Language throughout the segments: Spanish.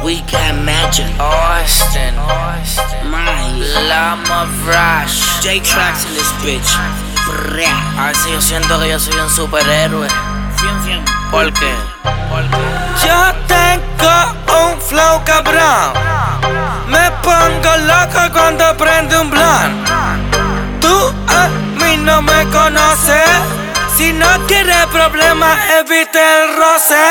We got magic. Austin, Lama Rush, J-Trax in this bitch. A ver si yo siento que yo soy un superhéroe. ¿Por qué? Yo tengo un flow cabrón. Me pongo loco cuando prende un blunt. Tú a mí no me conoces. Si no quieres problemas, evite el roce.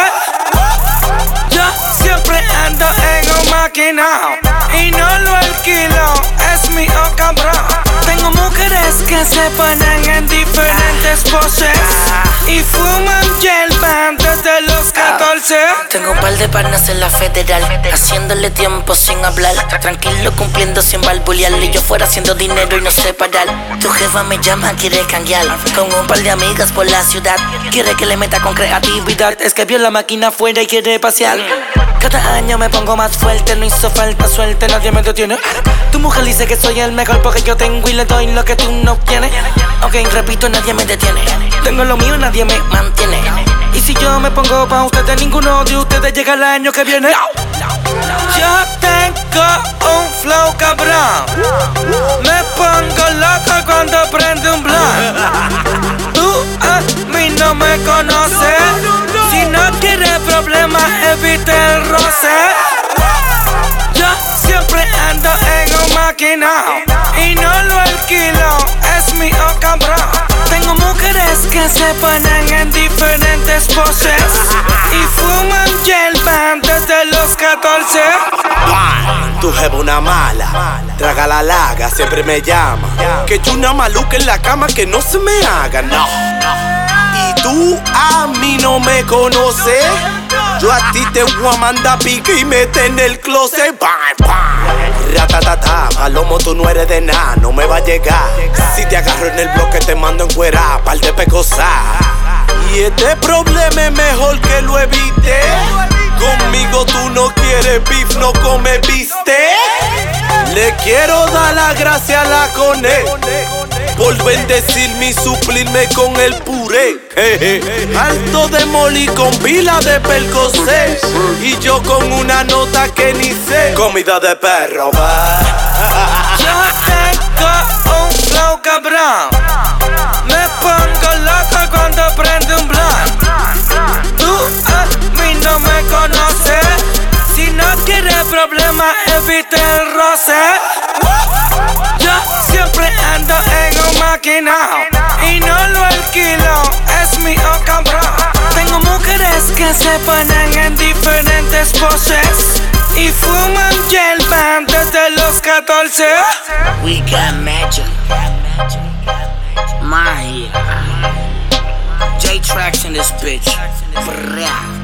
Yo siempre ando en un maquinao y no lo alquilo, es mi cabrón. Tengo mujeres que se ponen en diferentes poses y fuman hierba desde los 14. Tengo un par de panas en la federal, haciéndole tiempo sin hablar, tranquilo cumpliendo sin balbulear. Y yo fuera haciendo dinero y no sé parar. Tu jefa me llama, quiere cambiar con un par de amigas por la ciudad. Quiere que le meta con creatividad, es que vio la máquina afuera y quiere pasear. Cada año me pongo más fuerte, no hizo falta suerte, nadie me detiene. Tu mujer dice que soy el mejor porque yo tengo y le doy lo que tú no tienes. Ok, repito, nadie me detiene. Tengo lo mío, nadie me mantiene. Y si yo me pongo pa' ustedes, ninguno de ustedes llega el año que viene. Yo tengo un flow cabrón. Me pongo loco cuando prende un blunt. Tú a mí no me conoces. Si no quieres problemas, evite el roce. Yo siempre ando en un maquinao y no lo alquilo, es mi cabrón. Tengo mujeres que se ponen en diferentes poses y fuman hierba desde los 14. Tu jefa una mala, traga la laga, siempre me llama. Que yo una maluca en la cama que no se me haga, no. Y tú a mí no me conoces. Yo a ti te voy a mandar pique y mete en el closet. Ratatata, palomo, tú no eres de nada, no me va a llegar. Si te agarro en el bloque te mando en cuera, par de pecosas. Y este problema es mejor que lo evite. Conmigo tú no quieres beef, no comes bistec. Le quiero dar la gracia a la Cone por bendecirme y suplirme con el puré. Alto de moli con pila de Percocet y yo con una nota que ni sé. Comida de perro, va. Yo tengo un flow cabrón. Me pongo loco cuando prende un blunt. Tú a mí no me conoces. Si no quieres problemas, evite el roce. Yo siempre ando en un maquinao y no lo alquilo, es mi cabrón. Tengo mujeres que se ponen en diferentes poses y fuman hierba desde los 14. We got magic. J-Trax in this bitch.